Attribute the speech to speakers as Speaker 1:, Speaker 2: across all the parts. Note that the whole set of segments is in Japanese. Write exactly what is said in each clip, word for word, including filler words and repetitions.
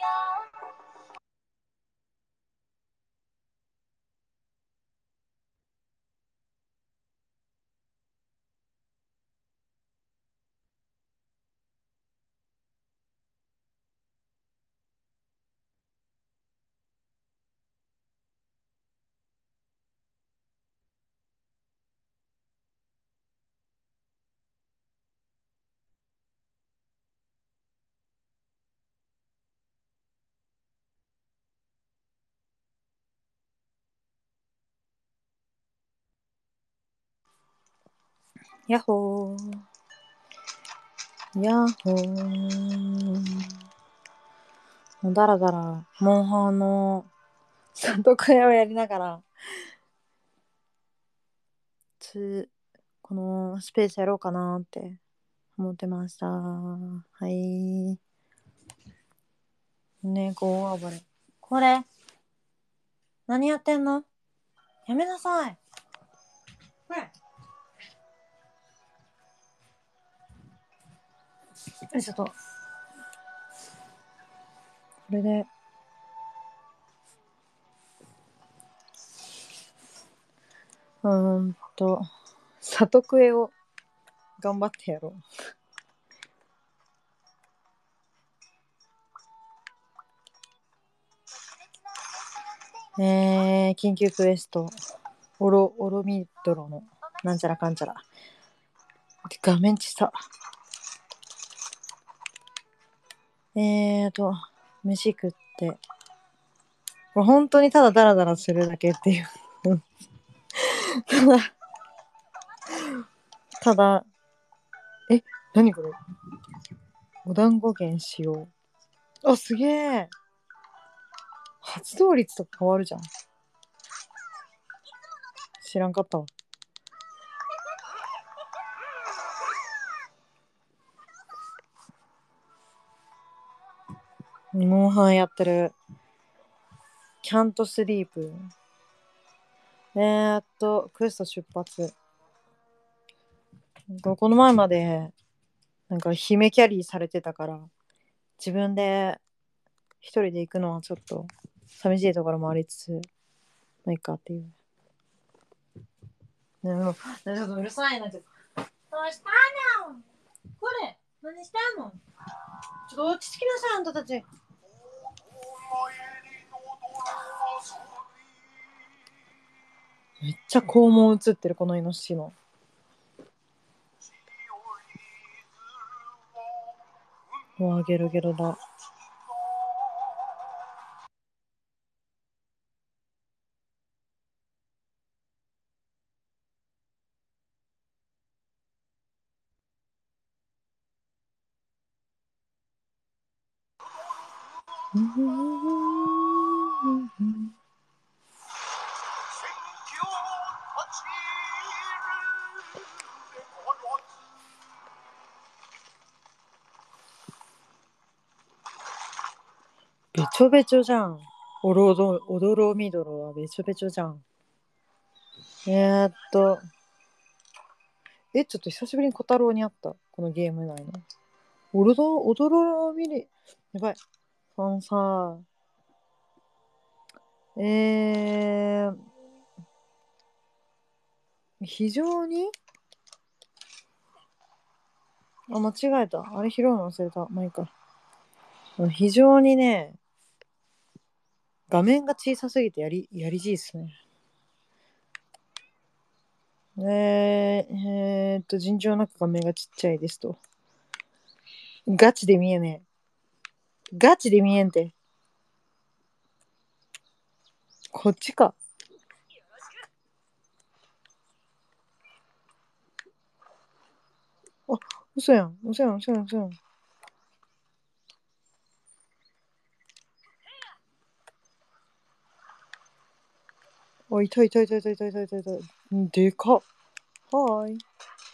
Speaker 1: やっほーやっほーもうだらだらモンハンの里クエをやりながらつこのスペースやろうかなって思ってました。はいね、こう暴れこれ何やってんの、やめなさい。これえちょっとこれでうーんと里クエを頑張ってやろう。えー、緊急クエストオロオロミドロのなんちゃらかんちゃら。画面小さ。えーと飯食ってこれ本当にただダラダラするだけっていうただただえ何これ、お団子源しよう。あ、すげえ、発動率とか変わるじゃん。知らんかったわ。モンハンやってる。キャントスリープ。えー、っとクエスト出発。この前までなんか姫キャリーされてたから自分で一人で行くのはちょっと寂しいところもありつつまあいいかっていう。ね、もうちょっとうるさいな。ちょっとどうしたのこれ何してんの、ちょっと落ち着きなさいあんたたち。めっちゃ肛門映ってるこのイノシシの。うわゲロゲロだ。べちょべちょじゃん。おろどおどろみどろはべちょべちょじゃん。えー、っとえちょっと久しぶりに小太郎に会ったこのゲーム内の。おろどおどろみりやばい。あのさえー、非常にあ間違えた、あれ拾うの忘れた。まあいいか。非常にね画面が小さすぎてやりやりじいっすね。えー、えー、っと尋常なく画面がちっちゃいですと。ガチで見えねえ。ガチで見えんて。こっちか。あ、嘘やん。嘘やん。嘘やん。嘘やん。あ、いたいたいたいたいたいたいたいた。でかっ。はーい。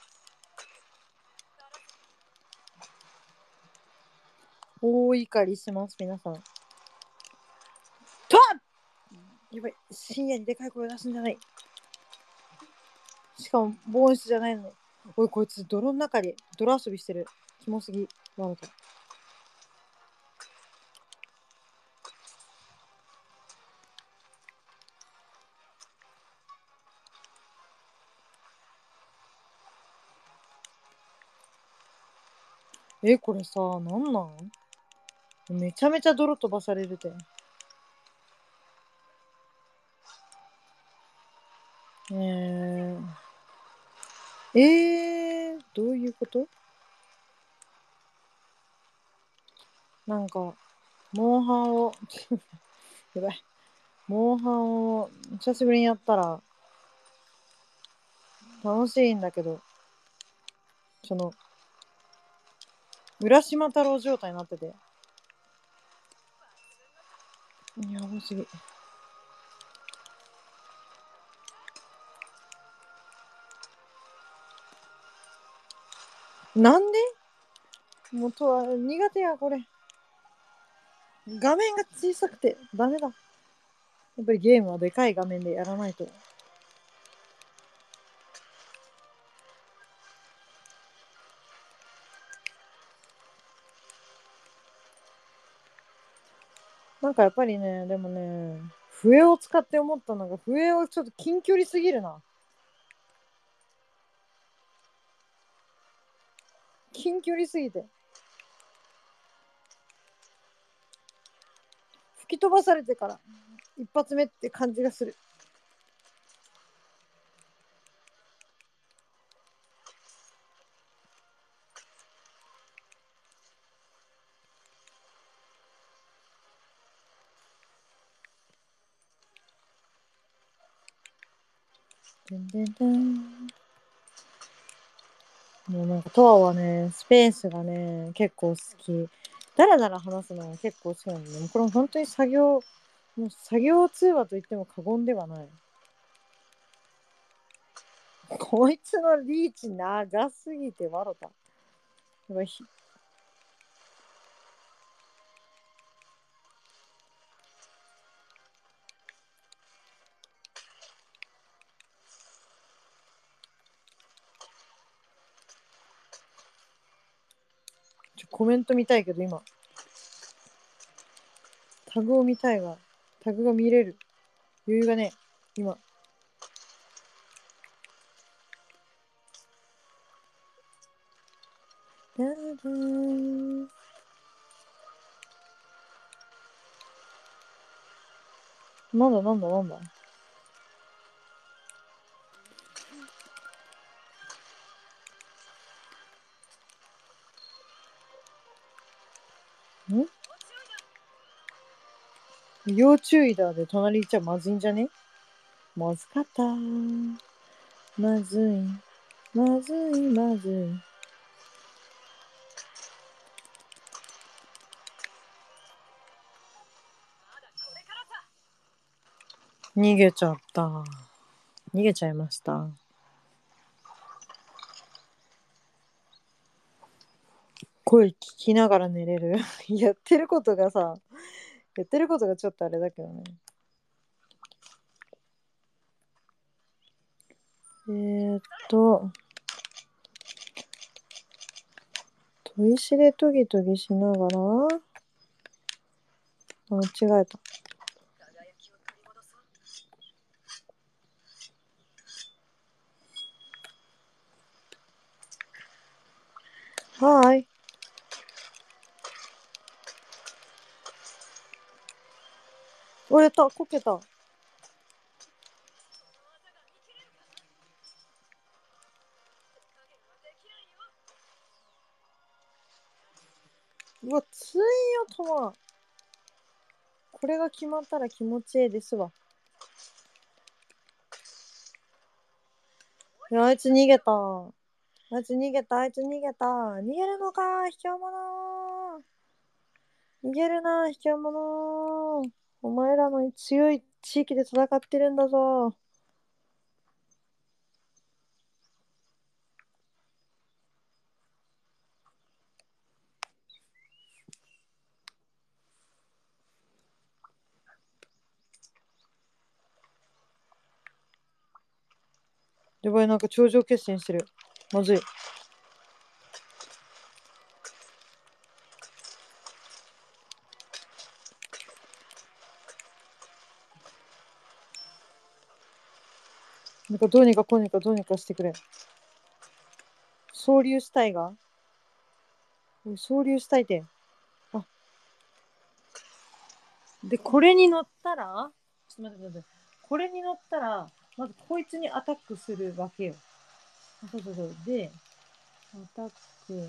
Speaker 1: 大怒りします、皆さん。とやばい。深夜にでかい声出すんじゃない。しかも、防音室じゃないのに。おい、こいつ、泥の中で泥遊びしてる。キモすぎ。わざと。 え、これさ、なんなんめちゃめちゃ泥飛ばされるて。えー、えー、どういうこと？なんか、モンハンを、やばい。モンハンを久しぶりにやったら楽しいんだけど、その、浦島太郎状態になってて。やばすぎ。なんで？もうとは苦手や、これ。画面が小さくてダメだ。やっぱりゲームはでかい画面でやらないと。なんかやっぱりね、でもね、笛を使って思ったのが、笛をちょっと近距離すぎるな。近距離すぎて。吹き飛ばされてから一発目って感じがする。でんでんでん。もうなんかトアはね、スペースがね、結構好き。だらだら話すのが結構好きなんで、ね、これも本当に作業、もう作業通話と言っても過言ではない。こいつのリーチ長すぎて笑った。やばい。ちょコメント見たいけど今タグを見たいがタグが見れる余裕がね今。なんだなんだなんだ。ん要注意だで隣行っちゃまずいんじゃね？まずかった。まずいまずいまずい。逃げちゃった。逃げちゃいました。声聞きながら寝れる。やってることがさ、やってることがちょっとあれだけどね。えー、っと、砥石でトギトギしながら、間違えた。はーい。お、やった、こけた。うわ、ついよ、とま。これが決まったら気持ちいいですわ。いや、あいつ逃げた。あいつ逃げた、あいつ逃げた。逃げるのか、卑怯者。逃げるな、卑怯者。お前らの強い地域で戦ってるんだぞ。やばい、なんか頂上決戦してる。まずい。なんかどうにかこうにかどうにかしてくれ。総流したいが総流したいて。あ。で、これに乗ったら、ちょっと待って待って。これに乗ったら、まずこいつにアタックするわけよ。そうそうそう。で、アタック。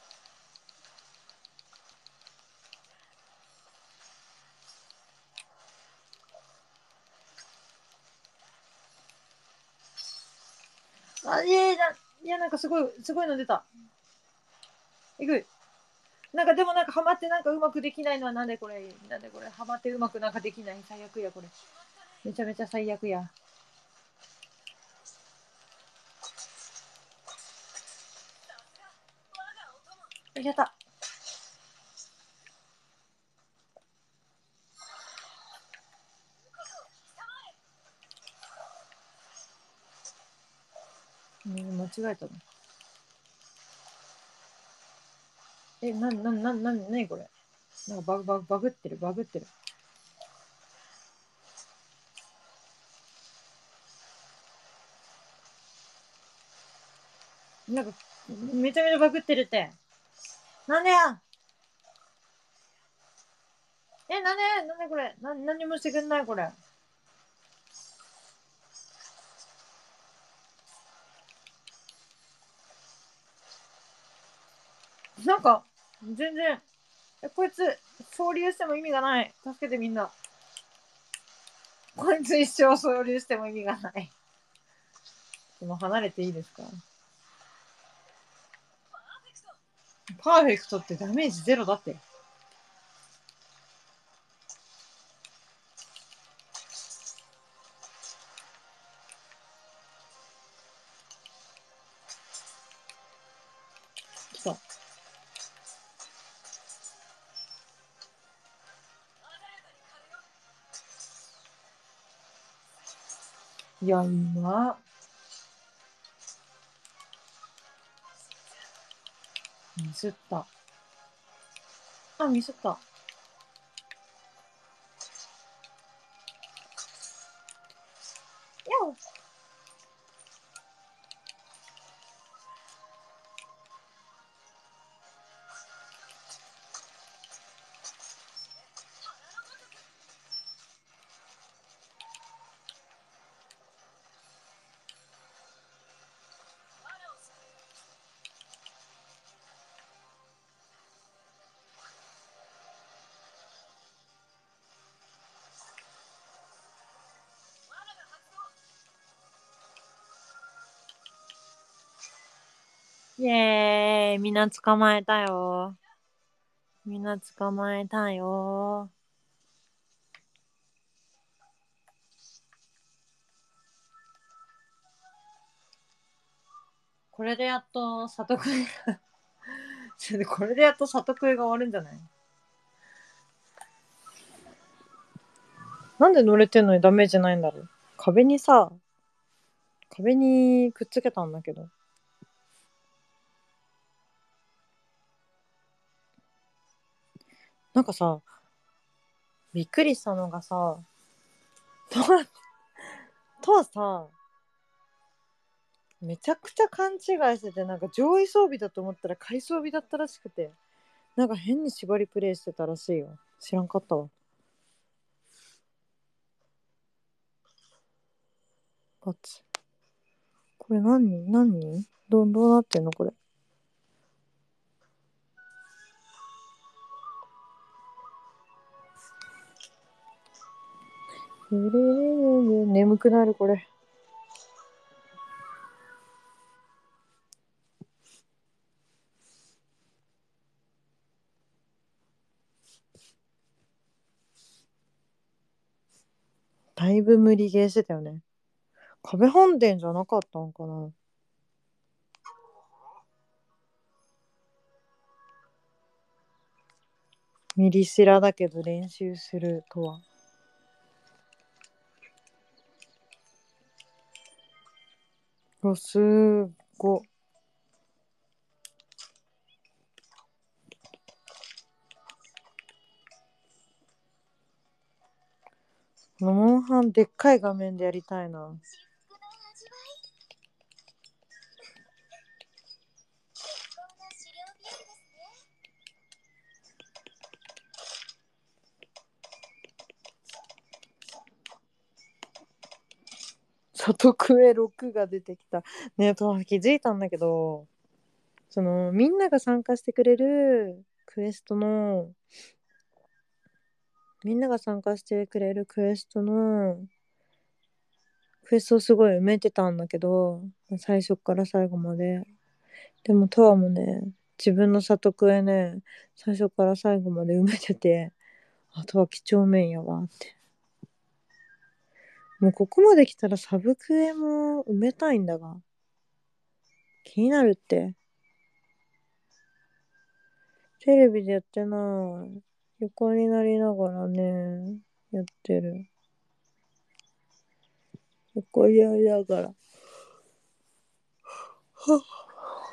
Speaker 1: あ、いやいや、いや、なんかすごい、すごいの出た。いく。なんかでもなんかハマってなんかうまくできないのはなんでこれ、なんでこれ、ハマってうまくなんかできない。最悪や、これ。めちゃめちゃ最悪や。やった。うん、間違えたの。え、な、な、な、な、なにこれ。なんかバグ、バグ、バグってる、バグってる。なんか、めちゃめちゃバグってるって。なんでや。え、なんでなんでこれ。な、何もしてくんないこれ。なんか、全然、え、こいつ、総流しても意味がない。助けてみんな。こいつ一生総流しても意味がない。でも離れていいですか？パーフェクトってダメージゼロだって。来た。いや、うま。ミスった。あ、ミスった。やイエーイ、みんな捕まえたよ。みんな捕まえたよ。これでやっと里食いがこれでやっと里食いが終わるんじゃない？なんで乗れてんのにダメージないんだろう。壁にさ、壁にくっつけたんだけど。なんかさ、びっくりしたのがさ、とは、とはさ、めちゃくちゃ勘違いしてて、なんか上位装備だと思ったら下位装備だったらしくて、なんか変に縛りプレイしてたらしいよ。知らんかったわ。バツ。これ何何どう、どうなってんのこれ。れれれれれ眠くなるこれ。だいぶ無理ゲーしてたよね。壁本殿じゃなかったんかな。ミリシラだけど練習するとは。お、すーご。モンハンでっかい画面でやりたいな。 里クエろくが出てきた。ねえ、と気づいたんだけど、そのみんなが参加してくれるクエストのみんなが参加してくれるクエストのクエストをすごい埋めてたんだけど、最初から最後まで。でもトアもね、自分の里クエね、最初から最後まで埋めてて、あとは几帳面やわって。もうここまで来たらサブクエも埋めたいんだが、気になるって。テレビでやってない。横になりながらね、やってる。横になりながら。はっ。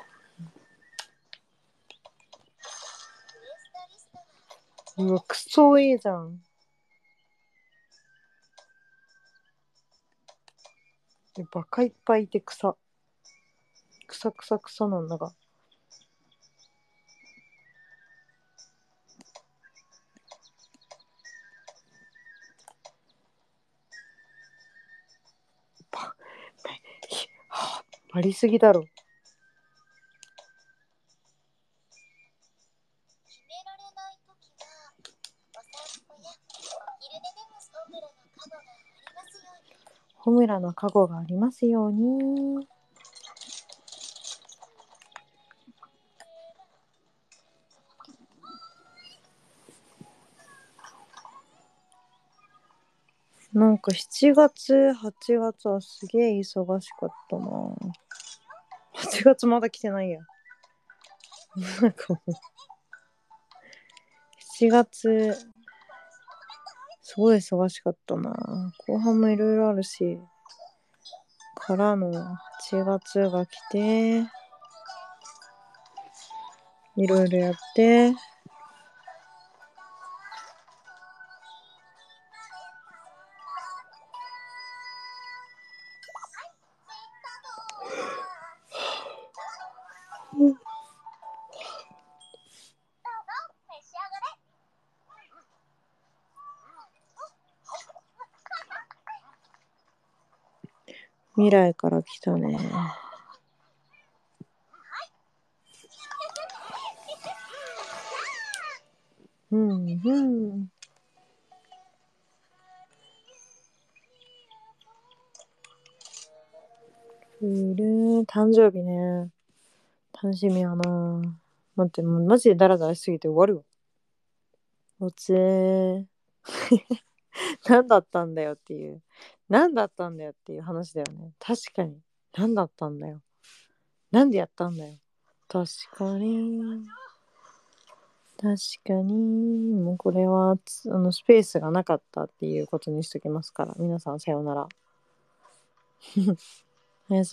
Speaker 1: うわ、クソいいじゃん。バカいっぱいいて草。草草草なんだが。ババリすぎだろ。ホムラの加護がありますように。なんかしちがつ、はちがつはすげえ忙しかったな。はちがつまだ来てないや。なんかもうしちがつすごい忙しかったな。後半もいろいろあるし。からのはちがつが来て、いろいろやって、未来から来たね。うんうん。うる誕生日ね。楽しみやな。待って、もうマジでダラダラしすぎて終わるわ。おつー。何だったんだよっていう。何だったんだよっていう話だよね。確かに。何だったんだよ。なんでやったんだよ。確かに。確かに。もうこれはあのスペースがなかったっていうことにしときますから。皆さんさようなら。おやすみ